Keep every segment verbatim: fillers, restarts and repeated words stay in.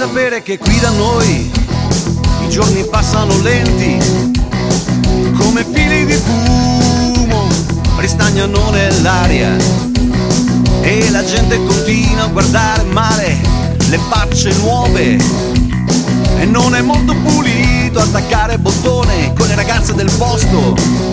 sapere che qui da noi i giorni passano lenti, come fili di fumo ristagnano nell'aria, e la gente continua a guardare male le facce nuove, e non è molto pulito attaccare bottone con le ragazze del posto.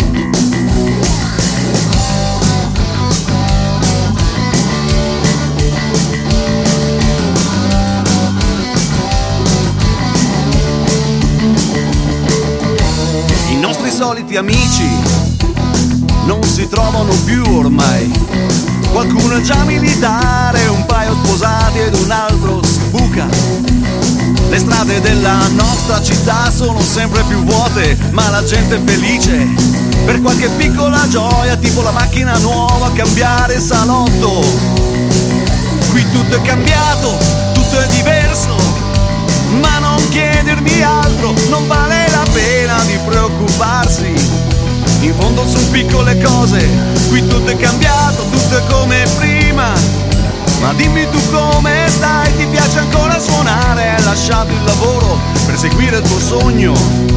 I nostri soliti amici non si trovano più ormai, qualcuno è già militare, un paio sposati ed un altro sbuca. Le strade della nostra città sono sempre più vuote, ma la gente è felice per qualche piccola gioia, tipo la macchina nuova, cambiare salotto. Qui tutto è cambiato, tutto è diverso, ma non chiedermi altro, non vale la pena di preoccuparsi. In fondo sono piccole cose, qui tutto è cambiato, tutto è come prima. Ma dimmi tu come stai, ti piace ancora suonare? Hai lasciato il lavoro per seguire il tuo sogno?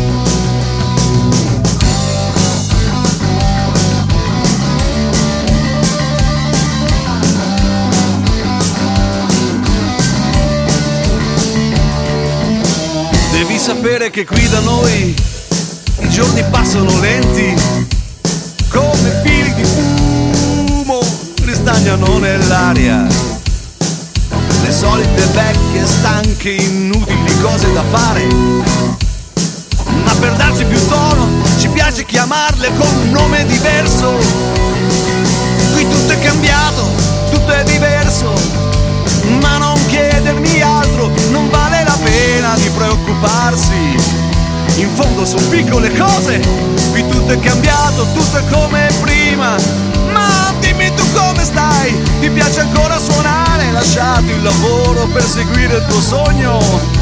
Devi sapere che qui da noi i giorni passano lenti, come fili di fumo ristagnano nell'aria. Le solite vecchie, stanche, inutili cose da fare, ma per darci più tono ci piace chiamarle con un nome diverso. Qui tutto è cambiato, tutto è diverso, ma non chiedermi altro, non vale la pena di preoccuparsi. In fondo sono piccole cose, qui tutto è cambiato, tutto è come prima. Ma dimmi tu come stai, ti piace ancora suonare? Hai lasciato il lavoro per seguire il tuo sogno?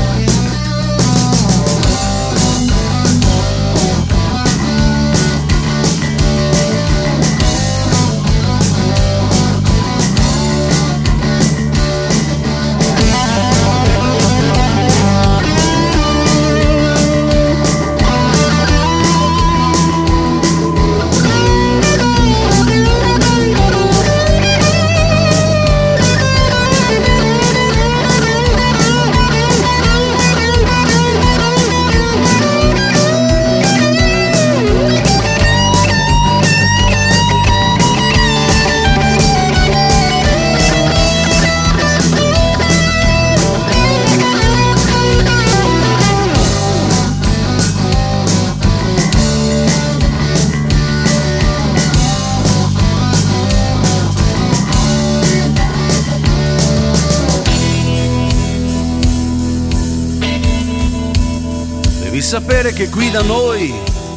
Devi sapere che qui da noi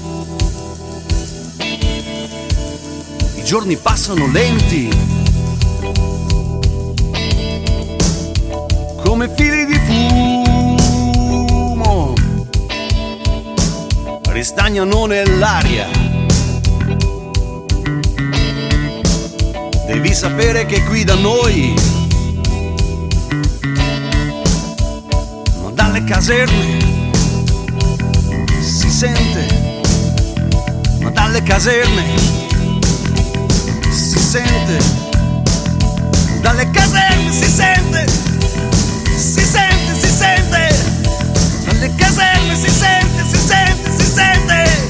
i giorni passano lenti, come fili di fumo ristagnano nell'aria. Devi sapere che qui da noi, ma dalle caserme si sente, ma dalle caserme si sente, dalle caserme si sente, si sente, si sente, dalle caserme si sente, si sente, si sente,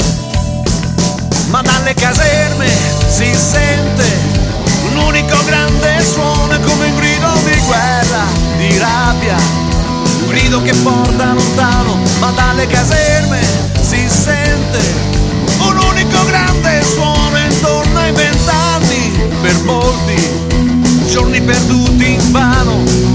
ma dalle caserme si sente un unico grande suono, come un grido di guerra, di rabbia, un grido che porta lontano, ma dalle caserme si sente un unico grande suono intorno ai vent'anni, per molti giorni perduti invano.